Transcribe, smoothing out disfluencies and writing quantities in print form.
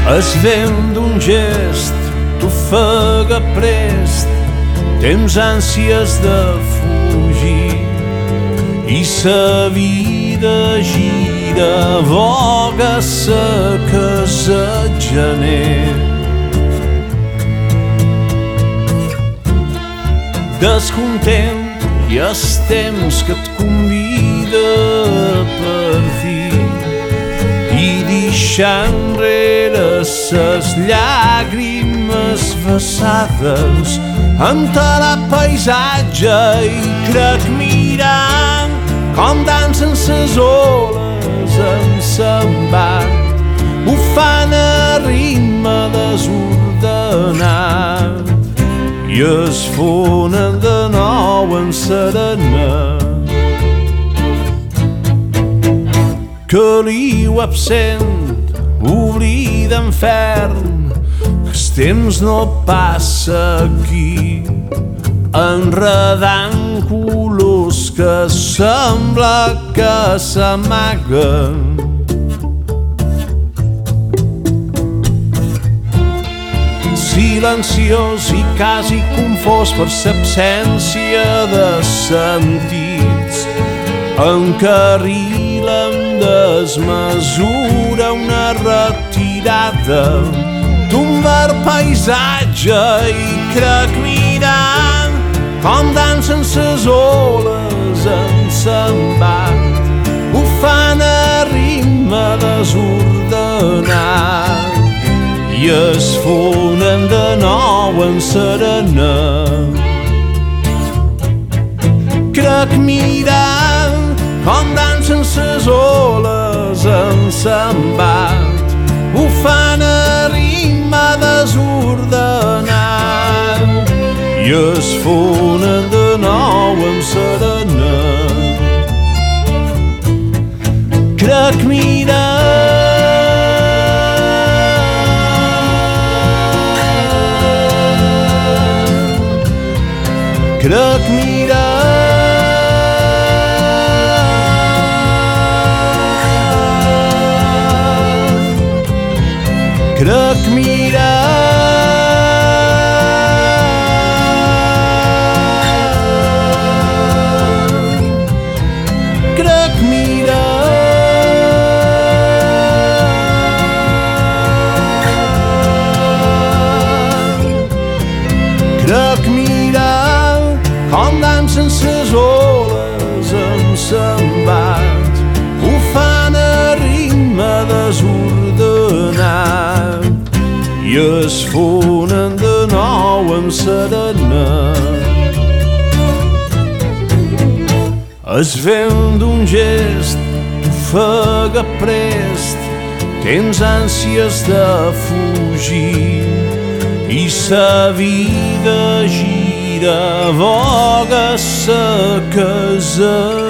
Es vent d'un gest t'ofega prest, tens ànsies de fugir i sa vida gira, voga seques el gener. Descontent i el temps que et convida a partir i deixar enrere ses llàgrimes vessades en telepaisatge, i crec mirant com dansen ses oles en l'embat, bufant a ritme desordenat i es fonen de nou en serena. Caliu absent, oblida infern, que el temps no passa aquí, enredant colors que sembla que s'amaguen. Silenciós i quasi confós per l'absència de sentits, encarrila amb desmesura una retirada d'un verd paisatge, i crec mirant com dansen ses oles en l'embat, bufant a ritme desordenat i es fonen de nou en serena. Crec mirant com dansen ses oles en l'embat, bufant a ritme desordenat i es fonen de nou en serena. Crec mirant crec mirant, crec mirant, crec mirant, crec mirant com dansen ses oles en l'embat, bufant a ritme desordenat i es fonen de nou en serena. Es vent d'un gest t'ofega prest, tens ànsies de fugir i sa vida gira, voga seques